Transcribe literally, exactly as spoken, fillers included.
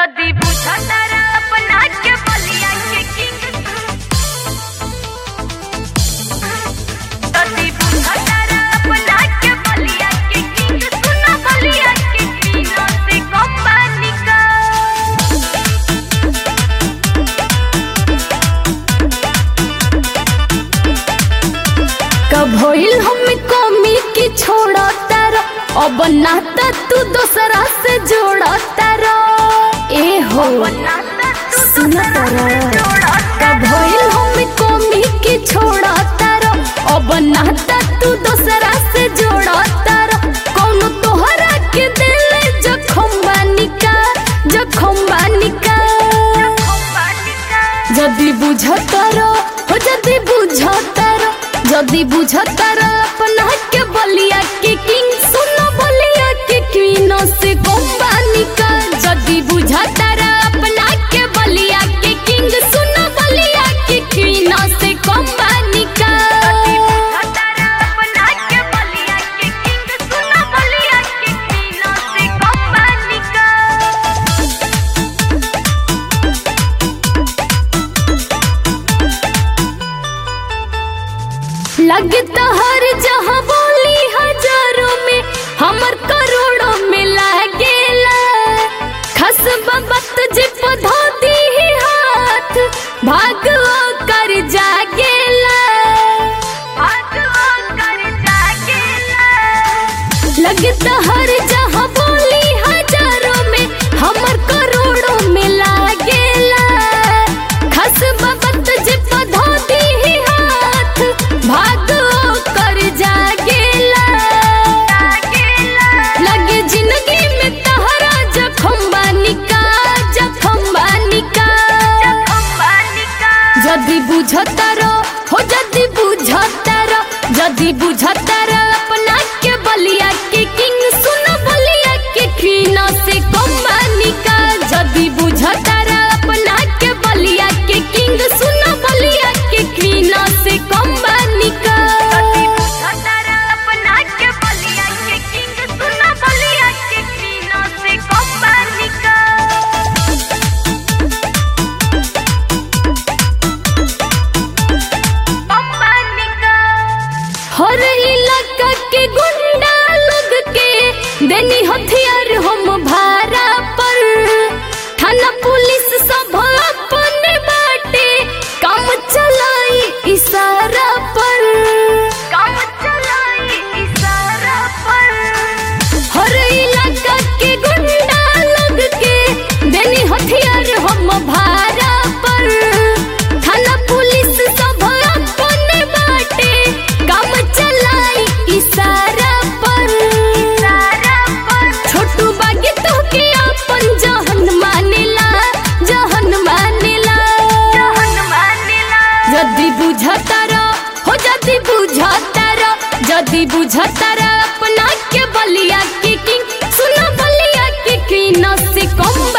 जदी बुझतारा अपना के बलिया के किंग जदी बुझतारा अपना के बलिया के किंग सुना बलिया के किंग से कंपनी का कब होइल हम कमी की छोड़ा तारा अब नाता तू दूसरा से जोड़ा तारा ए हो सुना तारा कब होइल हम कमी की छोड़ा तारा अब नाता तू दूसरा से जोड़ा तारा कौन तोहरा के दिल जखम बानिका जखम बानिका जदी बुझतारा हो जदी बुझतारा जदी बुझतारा अपना के बलिया के किंग सुनो बलिया के क्वीन से कंपनी का जदी बुझतारा अपना के बलिया के किंग सुनो बलिया के क्वीन से कंपनी का बुझतारा अपना के बलिया के किंग सुना बलिया के किंग से कंपनी का लगता हर जहाँ बोली हजारों में हमर करोड़ों में लागेला खस बबत जे पधा दी हाथ भाग कर जागेला भागवा कर जागेला लगता हर जहाँ बोली हजारों में हमर करोड़ों में लागेला खस बबत जे पधा दी हाथ भाग कर जागेला लगे जिंदगी में तहरा जखम बानिका जखम बानिका जदी बुझतारा हो जदी बुझतारा जदी बुझतारा अपना के बलिया के किंग सुन बलिया के क्वीन से कंपनी का जदी बुझतारा अपना के बलिया के किंग सुन बलिया के क्वीन से कंपनी का बुझतारा अपना के बलिया के किंग सुना बलिया के किंग से कंपनी का कंपनी का हर इलाका के गुंडा लोग के देनी हथियार हम भारा पर थाना पुलिस सब अपने बाटे काम चलाई इशारा पर काम चलाई इशारा पर हर इलाका के गुंडा लोग के देनी हथियार हम भारा पर थाना पुलिस सब अपने बाटे काम चलाई इशारा पर इशारा पर छोटू बागी तो के अपन जहन मानेला जहन मानेला जहन मानेला जदी बुझतारा हो जदी बुझतारा जदी बुझतारा अपना के बलिया के किंग सुनो बलिया के क्वीन से कम